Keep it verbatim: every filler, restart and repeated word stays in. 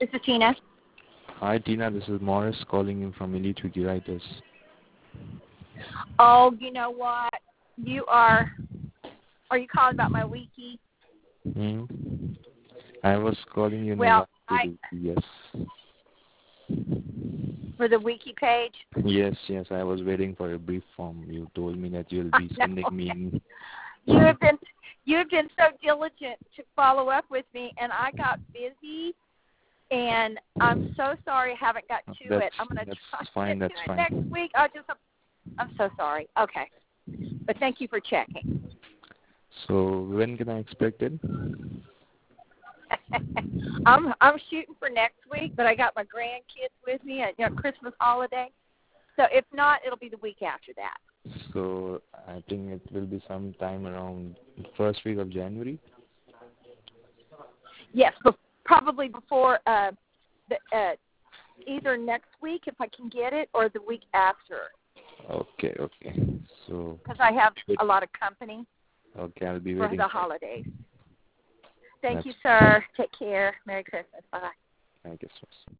This is Tina. Hi, Tina. This is Morris calling you from Elite Wiki Writers. Oh, you know what? You are, are you calling about my wiki? Hmm? I was calling you in Well, regard I, to the, yes. for the wiki page? Yes, yes. I was waiting for a brief form. You told me that you'll be sending me. You have been, you have been so diligent to follow up with me, and I got busy, and I'm so sorry I haven't got to That's, it. I'm going to that's try to fine. get That's to it fine. next week. I just, I'm so sorry. Okay. But thank you for checking. So when can I expect it? I'm I'm shooting for next week, but I got my grandkids with me at you know, Christmas holiday. So if not, it'll be the week after that. So I think it will be sometime around the first week of January. Yes, but probably before uh, the, uh, either next week if I can get it, or the week after. Okay, okay. So Because I have a lot of company okay, I'll be for waiting. the holidays. Thank That's you, sir. Take care. Merry Christmas. Bye. I guess so.